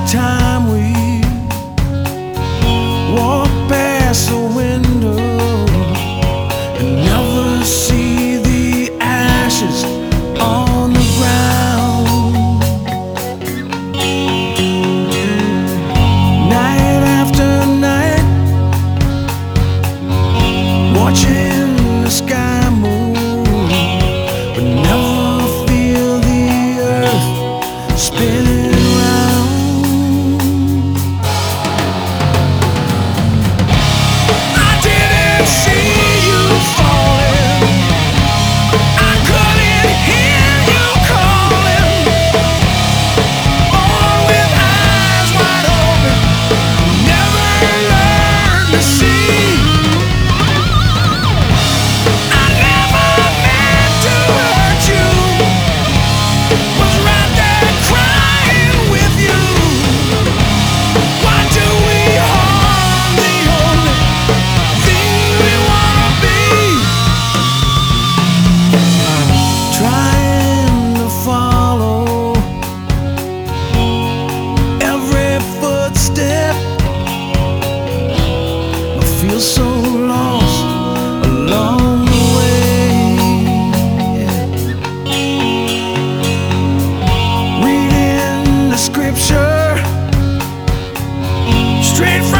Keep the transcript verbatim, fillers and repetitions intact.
time we walk past the window and never see the ashes on the ground. Night after night, watching the sky move, but never feel the earth spinning around. I didn't see you falling, I couldn't hear you calling. Born with eyes wide open, never learned to see. I never meant to hurt you, was right there crying with you. Why do we harm the only thing we wanna be? Trying to follow every footstep, I feel so lost along the way. Reading the scripture straight from